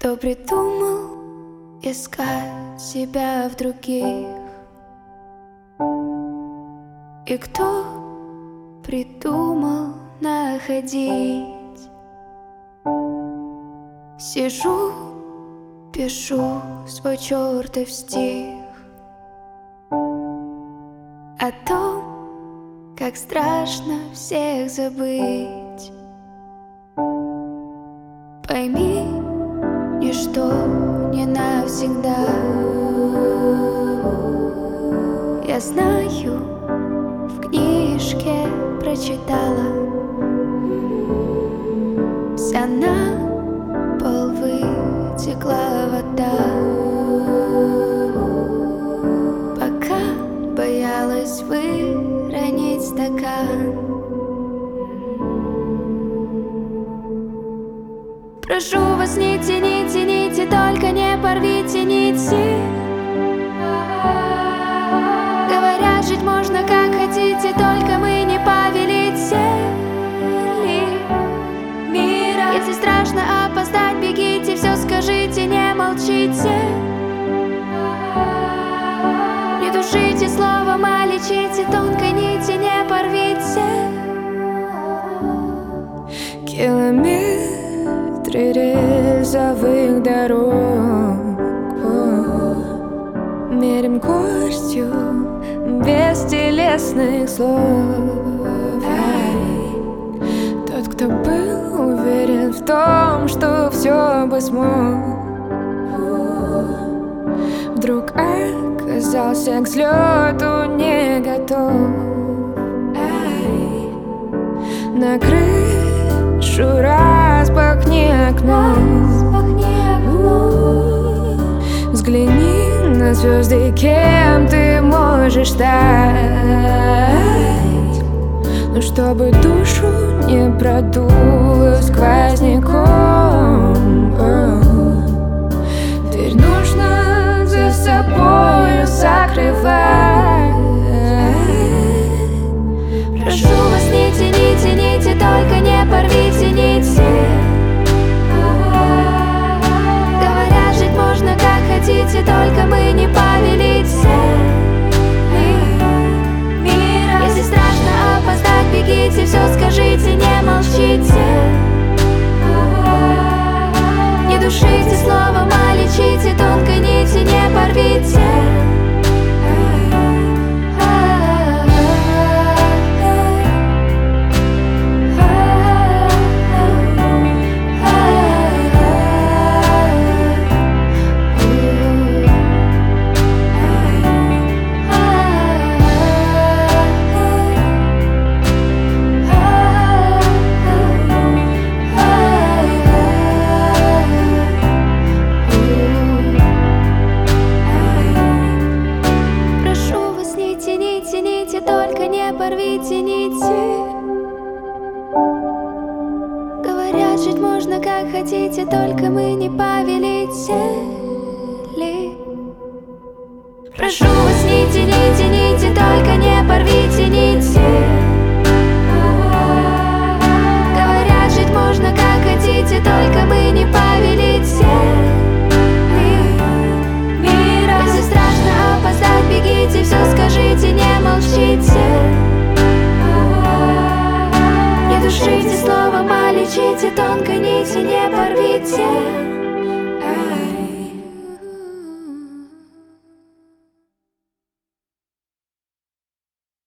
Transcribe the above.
Кто придумал искать себя в других? И кто придумал находить? Сижу, пишу свой чертов стих о том, как страшно всех забыть. Пойми, ничто не навсегда. Я знаю, в книжке прочитала, вся на пол вытекла вода, пока боялась выронить стакан. Прошу вас, не тяните нити, только не порвите нити. Говорят, жить можно как хотите, только мы не повелители мира. Если страшно опоздать, бегите, все скажите, не молчите. Не душите словом, а лечите, тонкой нити не порвите. Километры рельсовых дорог мерим горстью бестелесных слов. Тот, кто был уверен в том, что все бы смог, вдруг оказался к взлету не готов. На крышу распахни окно, взгляни на звезды, кем ты можешь стать. Но чтобы душу не продуло сквозняком, дверь нужно за собой закрывать. Прошу вас, не тяните нити, только не порвите нити. Говорят, жить можно как хотите, только мы не повелители мира. Если страшно опоздать, бегите, все скажите, не молчите. Не душите словом, а лечите, тонкой нити не порвите. Только не порвите нити. Говорят, жить можно как хотите, только мы не повелители. Прошу вас, не тяните нити, только не порвите нити. Говорят, жить можно как хотите, только мы не повелители.